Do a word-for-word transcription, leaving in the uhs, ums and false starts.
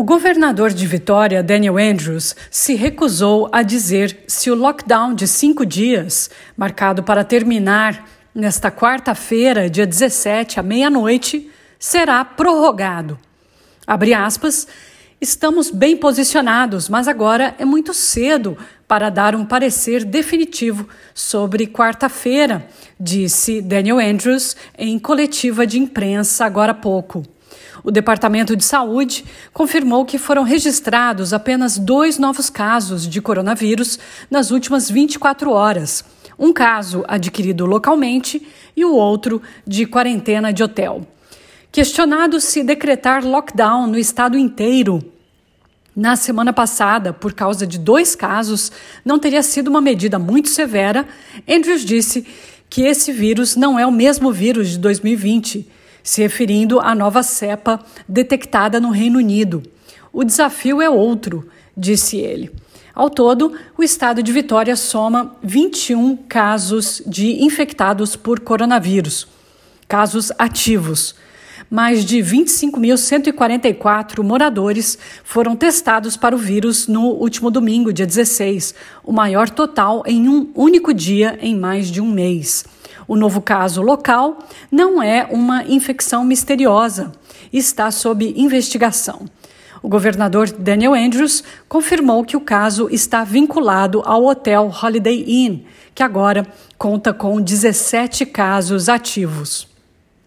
O governador de Vitória, Daniel Andrews, se recusou a dizer se o lockdown de cinco dias, marcado para terminar nesta quarta-feira, dia dezessete, à meia-noite, será prorrogado. Abre aspas, estamos bem posicionados, mas agora é muito cedo para dar um parecer definitivo sobre quarta-feira, disse Daniel Andrews em coletiva de imprensa agora há pouco. O Departamento de Saúde confirmou que foram registrados apenas dois novos casos de coronavírus nas últimas vinte e quatro horas. Um caso adquirido localmente e o outro de quarentena de hotel. Questionado se decretar lockdown no estado inteiro na semana passada por causa de dois casos não teria sido uma medida muito severa, Andrews disse que esse vírus não é o mesmo vírus de dois mil e vinte, se referindo à nova cepa detectada no Reino Unido. O desafio é outro, disse ele. Ao todo, o estado de Vitória soma vinte e um casos de infectados por coronavírus, casos ativos. Mais de vinte e cinco mil cento e quarenta e quatro moradores foram testados para o vírus no último domingo, dia dezesseis, o maior total em um único dia em mais de um mês. O novo caso local não é uma infecção misteriosa e está sob investigação. O governador Daniel Andrews confirmou que o caso está vinculado ao hotel Holiday Inn, que agora conta com dezessete casos ativos.